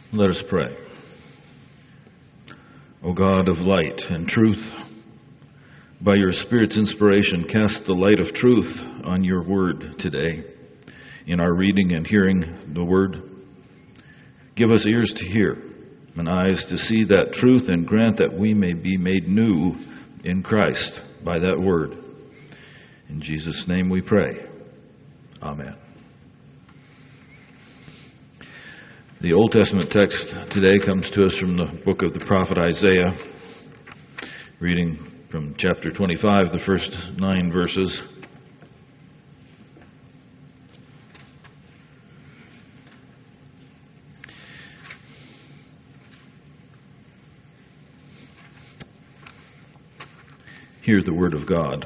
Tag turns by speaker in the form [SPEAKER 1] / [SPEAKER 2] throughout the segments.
[SPEAKER 1] Let us pray. O God of light and truth, by your Spirit's inspiration, cast the light of truth on your word today in our reading and hearing the word. Give us ears to hear and eyes to see that truth, and grant that we may be made new in Christ by that word. In Jesus' name we pray. Amen. The Old Testament text today comes to us from the book of the prophet Isaiah, reading from chapter 25, the first 9 verses. Hear the word of God.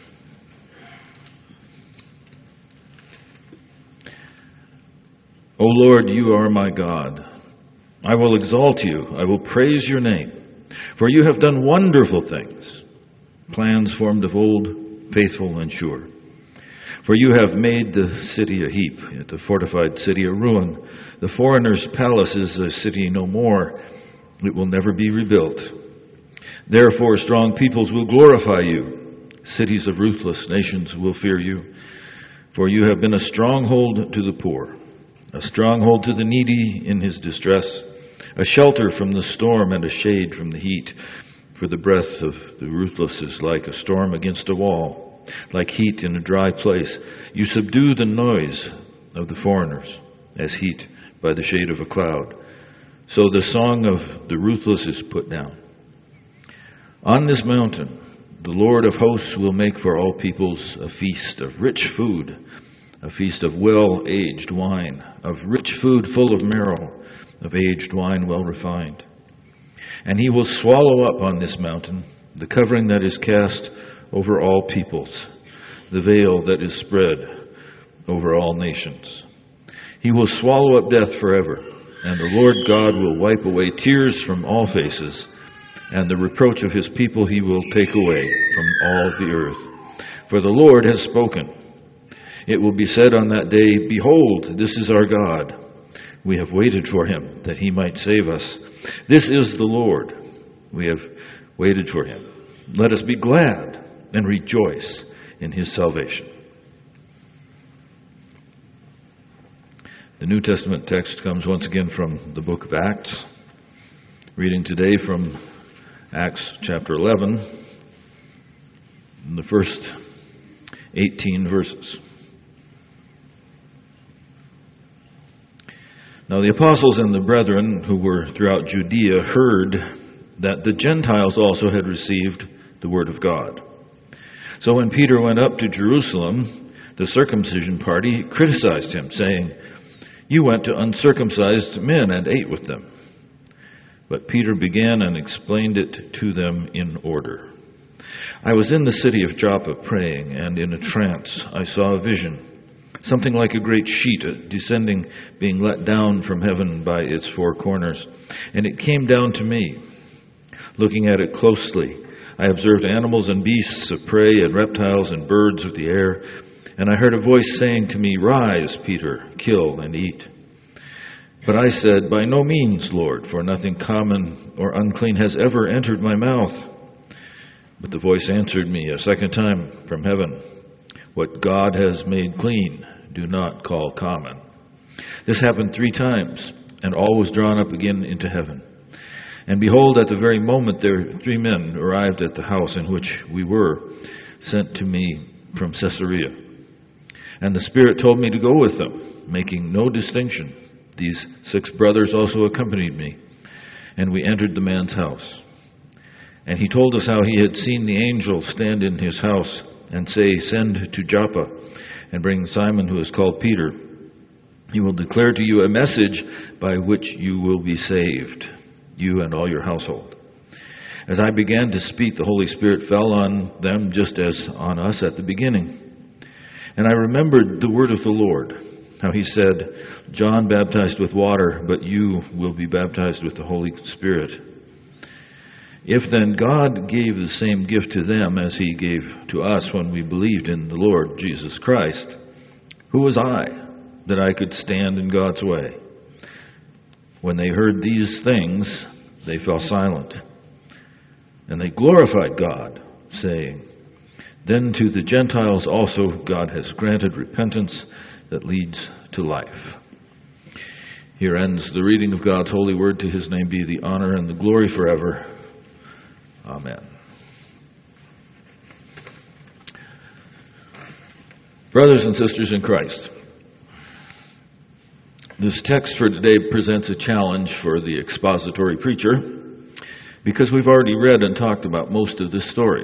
[SPEAKER 1] O Lord, you are my God. I will exalt you. I will praise your name. For you have done wonderful things, plans formed of old, faithful and sure. For you have made the city a heap, the fortified city a ruin. The foreigner's palace is a city no more. It will never be rebuilt. Therefore strong peoples will glorify you. Cities of ruthless nations will fear you. For you have been a stronghold to the poor, a stronghold to the needy in his distress, a shelter from the storm and a shade from the heat. For the breath of the ruthless is like a storm against a wall, like heat in a dry place. You subdue the noise of the foreigners as heat by the shade of a cloud. So the song of the ruthless is put down. On this mountain, the Lord of hosts will make for all peoples a feast of rich food, a feast of well-aged wine, of rich food full of marrow, of aged wine well refined. And he will swallow up on this mountain the covering that is cast over all peoples, the veil that is spread over all nations. He will swallow up death forever, and the Lord God will wipe away tears from all faces, and the reproach of his people he will take away from all the earth. For the Lord has spoken. It will be said on that day, Behold, this is our God. We have waited for him, that he might save us. This is the Lord. We have waited for him. Let us be glad and rejoice in his salvation. The New Testament text comes once again from the book of Acts. Reading today from Acts chapter 11, in the first 18 verses. Now the apostles and the brethren who were throughout Judea heard that the Gentiles also had received the word of God. So when Peter went up to Jerusalem, the circumcision party criticized him, saying, You went to uncircumcised men and ate with them. But Peter began and explained it to them in order. I was in the city of Joppa praying, and in a trance I saw a vision, something like a great sheet descending, being let down from heaven by its four corners. And it came down to me. Looking at it closely, I observed animals and beasts of prey and reptiles and birds of the air. And I heard a voice saying to me, Rise, Peter, kill and eat. But I said, By no means, Lord, for nothing common or unclean has ever entered my mouth. But the voice answered me a second time from heaven, What God has made clean, do not call common. This happened 3 times, and all was drawn up again into heaven. And behold, at the very moment there 3 men arrived at the house in which we were, sent to me from Caesarea. And the Spirit told me to go with them, making no distinction. These 6 brothers also accompanied me, and we entered the man's house. And he told us how he had seen the angel stand in his house and say, Send to Joppa, and bring Simon, who is called Peter. He will declare to you a message by which you will be saved, you and all your household. As I began to speak, the Holy Spirit fell on them just as on us at the beginning. And I remembered the word of the Lord, how he said, John baptized with water, but you will be baptized with the Holy Spirit. If then God gave the same gift to them as he gave to us when we believed in the Lord Jesus Christ, who was I that I could stand in God's way? When they heard these things, they fell silent. And they glorified God, saying, Then to the Gentiles also God has granted repentance that leads to life. Here ends the reading of God's holy word. To his name be the honor and the glory forever. Amen. Brothers and sisters in Christ, this text for today presents a challenge for the expository preacher because we've already read and talked about most of this story.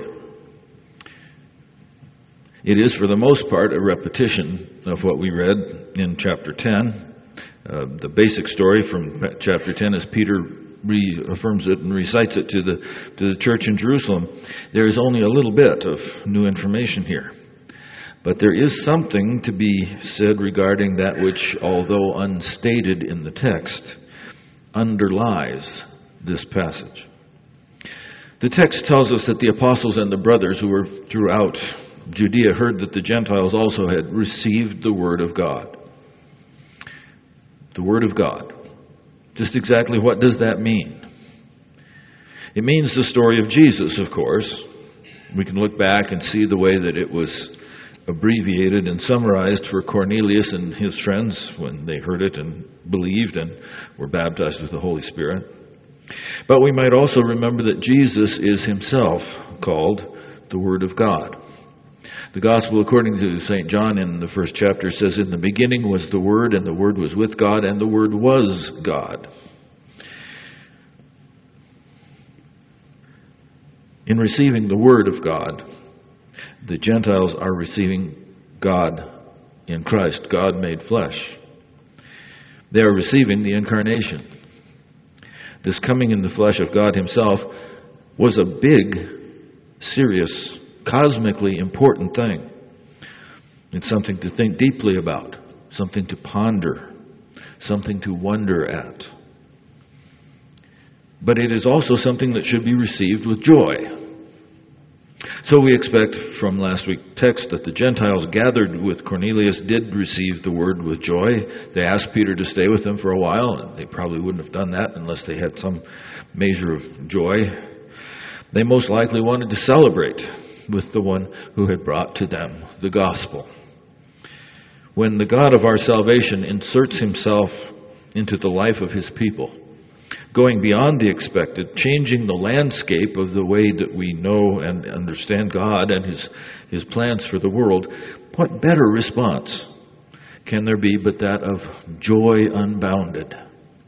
[SPEAKER 1] It is, for the most part, a repetition of what we read in chapter 10. The basic story from chapter 10 as Peter reaffirms it and recites it to the church in Jerusalem. There is only a little bit of new information here. But there is something to be said regarding that which, although unstated in the text, underlies this passage. The text tells us that the apostles and the brothers who were throughout Judea heard that the Gentiles also had received the word of God. The word of God. Just exactly what does that mean? It means the story of Jesus, of course. We can look back and see the way that it was abbreviated and summarized for Cornelius and his friends when they heard it and believed and were baptized with the Holy Spirit. But we might also remember that Jesus is himself called the Word of God. The Gospel according to St. John in the first chapter says, In the beginning was the Word, and the Word was with God, and the Word was God. In receiving the Word of God, the Gentiles are receiving God in Christ, God made flesh. They are receiving the incarnation. This coming in the flesh of God himself was a big, serious, cosmically important thing. It's something to think deeply about, something to ponder, something to wonder at. But it is also something that should be received with joy. So we expect from last week's text that the Gentiles gathered with Cornelius did receive the word with joy. They asked Peter to stay with them for a while, and they probably wouldn't have done that unless they had some measure of joy. They most likely wanted to celebrate with the one who had brought to them the gospel. When the God of our salvation inserts himself into the life of his people, going beyond the expected, changing the landscape of the way that we know and understand God and his plans for the world, what better response can there be but that of joy unbounded?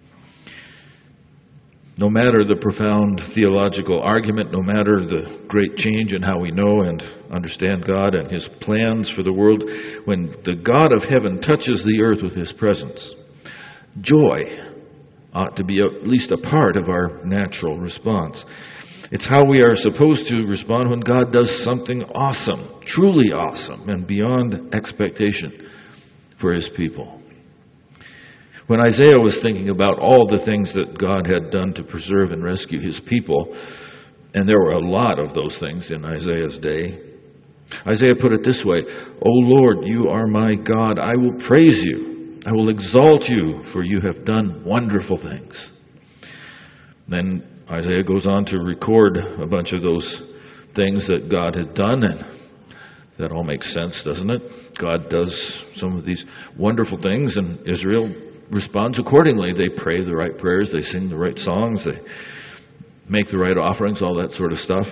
[SPEAKER 1] No matter the profound theological argument, no matter the great change in how we know and understand God and his plans for the world, when the God of heaven touches the earth with his presence, joy ought to be at least a part of our natural response. It's how we are supposed to respond when God does something awesome, truly awesome, and beyond expectation for his people. When Isaiah was thinking about all the things that God had done to preserve and rescue his people, and there were a lot of those things in Isaiah's day, Isaiah put it this way, O Lord, you are my God, I will praise you, I will exalt you, for you have done wonderful things. Then Isaiah goes on to record a bunch of those things that God had done, and that all makes sense, doesn't it? God does some of these wonderful things, and Israel responds accordingly. They pray the right prayers, they sing the right songs, they make the right offerings, all that sort of stuff.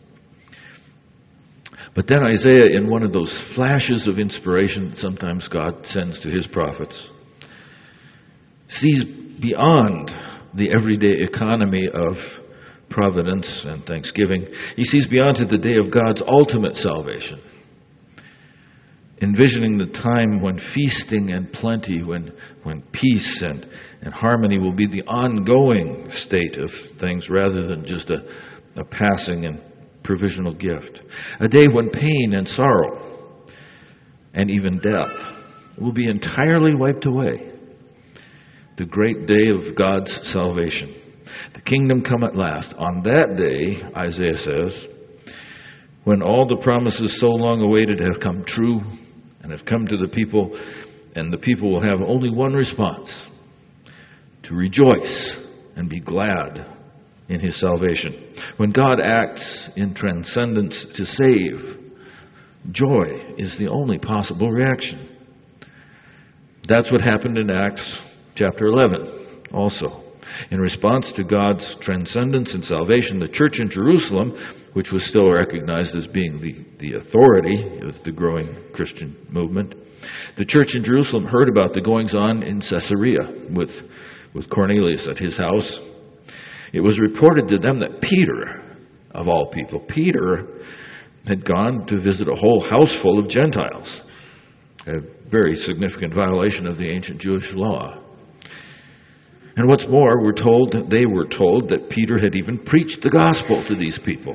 [SPEAKER 1] But then Isaiah, in one of those flashes of inspiration that sometimes God sends to his prophets, sees beyond the everyday economy of providence and thanksgiving. He sees beyond to the day of God's ultimate salvation, envisioning the time when feasting and plenty, when peace and harmony will be the ongoing state of things rather than just a passing and provisional gift. A day when pain and sorrow and even death will be entirely wiped away. The great day of God's salvation. The kingdom come at last. On that day, Isaiah says, when all the promises so long awaited have come true and have come to the people, and the people will have only one response: to rejoice and be glad in his salvation. When God acts in transcendence to save, joy is the only possible reaction. That's what happened in Acts chapter 11 also. In response to God's transcendence and salvation, the church in Jerusalem, which was still recognized as being the authority of the growing Christian movement, the church in Jerusalem heard about the goings-on in Caesarea with Cornelius at his house. It was reported to them that Peter, of all people, Peter had gone to visit a whole house full of Gentiles, a very significant violation of the ancient Jewish law. And what's more, they were told that Peter had even preached the gospel to these people.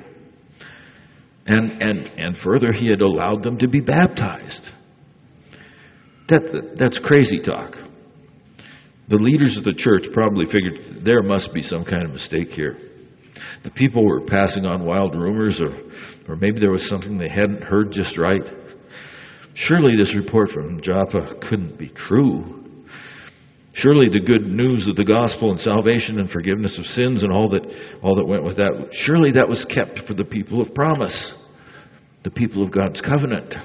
[SPEAKER 1] And further, he had allowed them to be baptized. That's crazy talk. The leaders of the church probably figured there must be some kind of mistake here. The people were passing on wild rumors, or maybe there was something they hadn't heard just right. Surely this report from Joppa couldn't be true. Surely the good news of the gospel and salvation and forgiveness of sins and all that went with that, surely that was kept for the people of promise, the people of God's covenant.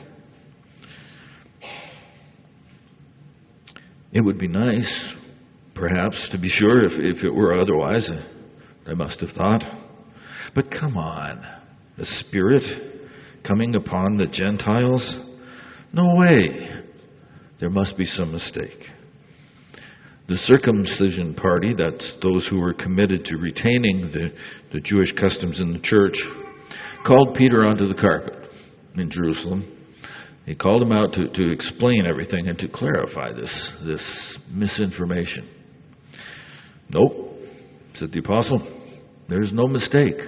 [SPEAKER 1] It would be nice, perhaps, to be sure, if it were otherwise, I must have thought. But come on, the Spirit coming upon the Gentiles? No way. There must be some mistake. The circumcision party, that's those who were committed to retaining the Jewish customs in the church, called Peter onto the carpet in Jerusalem. He called him out to explain everything and to clarify this misinformation. Nope, said the apostle, there's no mistake.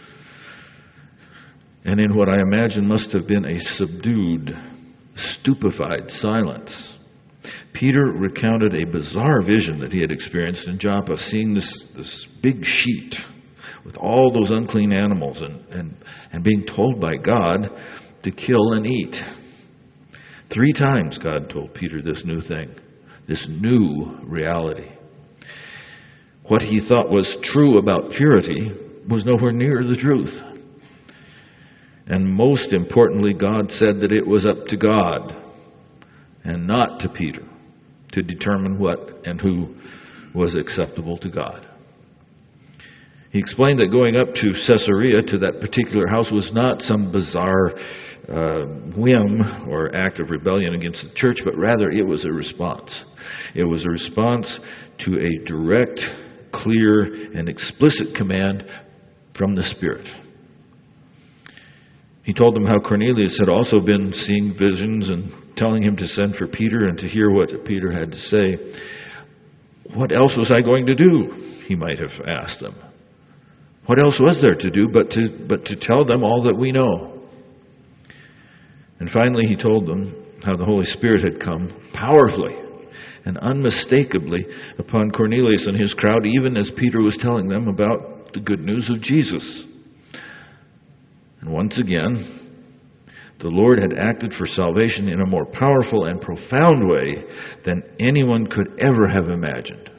[SPEAKER 1] And in what I imagine must have been a subdued, stupefied silence, Peter recounted a bizarre vision that he had experienced in Joppa, seeing this big sheet with all those unclean animals and being told by God to kill and eat. 3 times God told Peter this new thing, this new reality. What he thought was true about purity was nowhere near the truth. And most importantly, God said that it was up to God and not to Peter to determine what and who was acceptable to God. He explained that going up to Caesarea, to that particular house, was not some bizarre whim or act of rebellion against the church, but rather it was a response. It was a response to a direct, clear, and explicit command from the Spirit. He told them how Cornelius had also been seeing visions and telling him to send for Peter and to hear what Peter had to say. What else was I going to do? He might have asked them. What else was there to do but to tell them all that we know? And finally he told them how the Holy Spirit had come powerfully and unmistakably upon Cornelius and his crowd, even as Peter was telling them about the good news of Jesus. And once again, the Lord had acted for salvation in a more powerful and profound way than anyone could ever have imagined.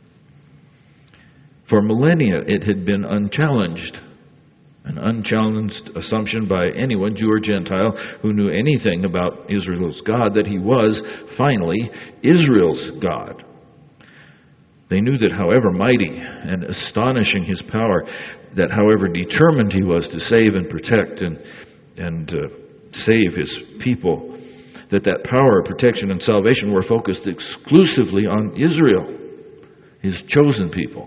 [SPEAKER 1] For millennia, it had been unchallenged, an unchallenged assumption by anyone, Jew or Gentile, who knew anything about Israel's God, that he was, finally, Israel's God. They knew that however mighty and astonishing his power, that however determined he was to save and protect and save his people, that power, protection, and salvation were focused exclusively on Israel, his chosen people.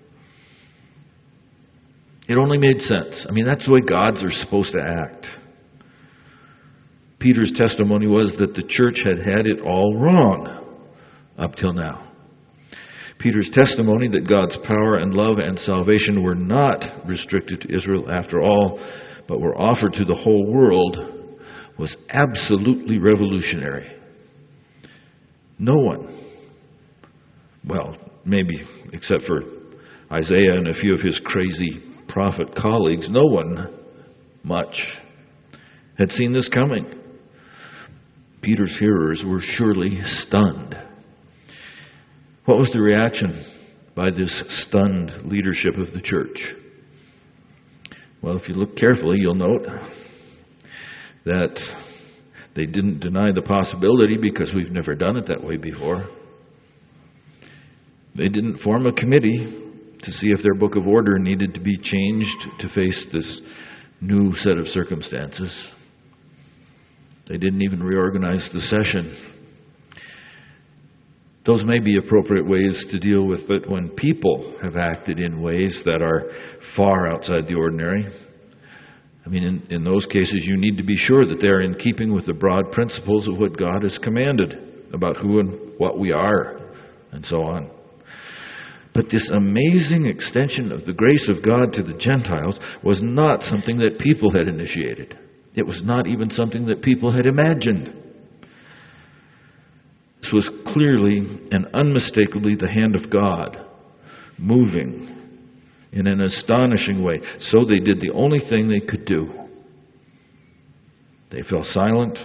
[SPEAKER 1] It only made sense. I mean, that's the way gods are supposed to act. Peter's testimony was that the church had it all wrong up till now. Peter's testimony that God's power and love and salvation were not restricted to Israel after all, but were offered to the whole world, was absolutely revolutionary. No one, well, maybe except for Isaiah and a few of his crazy prophet colleagues, no one much had seen this coming. Peter's hearers were surely stunned. What was the reaction by this stunned leadership of the church? Well, if you look carefully, you'll note that they didn't deny the possibility because we've never done it that way before. They didn't form a committee to see if their book of order needed to be changed to face this new set of circumstances. They didn't even reorganize the session. Those may be appropriate ways to deal with it when people have acted in ways that are far outside the ordinary. I mean, in those cases, you need to be sure that they're in keeping with the broad principles of what God has commanded about who and what we are, and so on. But this amazing extension of the grace of God to the Gentiles was not something that people had initiated. It was not even something that people had imagined. This was clearly and unmistakably the hand of God moving in an astonishing way. So they did the only thing they could do. They fell silent.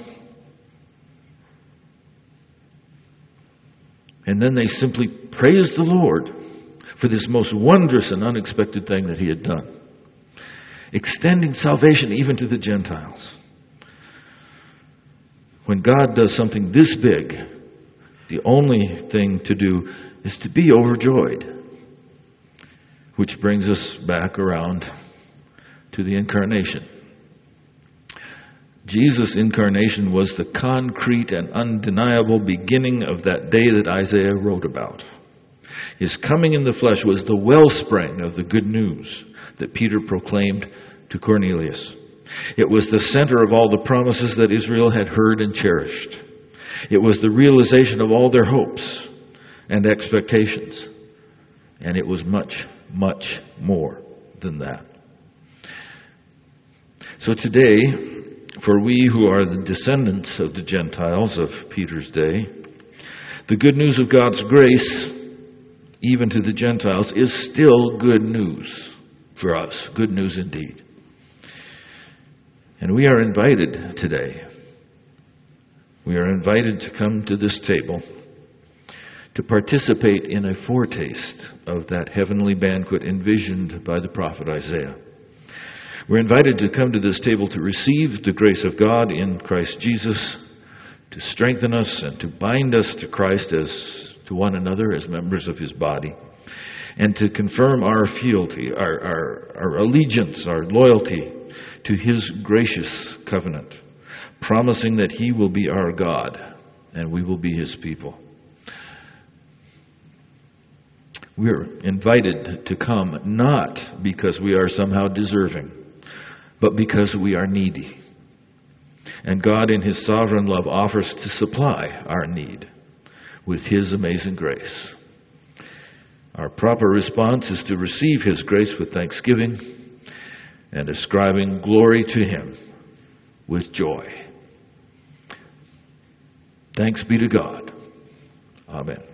[SPEAKER 1] And then they simply praised the Lord for this most wondrous and unexpected thing that He had done, extending salvation even to the Gentiles. When God does something this big, the only thing to do is to be overjoyed. Which brings us back around to the incarnation. Jesus' incarnation was the concrete and undeniable beginning of that day that Isaiah wrote about. His coming in the flesh was the wellspring of the good news that Peter proclaimed to Cornelius. It was the center of all the promises that Israel had heard and cherished. It was the realization of all their hopes and expectations. And it was much, much more than that. So today, for we who are the descendants of the Gentiles of Peter's day, the good news of God's grace, even to the Gentiles, is still good news for us. Good news indeed. And we are invited today. We are invited to come to this table to participate in a foretaste of that heavenly banquet envisioned by the prophet Isaiah. We're invited to come to this table to receive the grace of God in Christ Jesus, to strengthen us and to bind us to Christ as to one another as members of His body, and to confirm our fealty, our allegiance, our loyalty to His gracious covenant, promising that He will be our God and we will be His people. We're invited to come not because we are somehow deserving, but because we are needy. And God in His sovereign love offers to supply our need with His amazing grace. Our proper response is to receive His grace with thanksgiving and ascribing glory to Him with joy. Thanks be to God. Amen.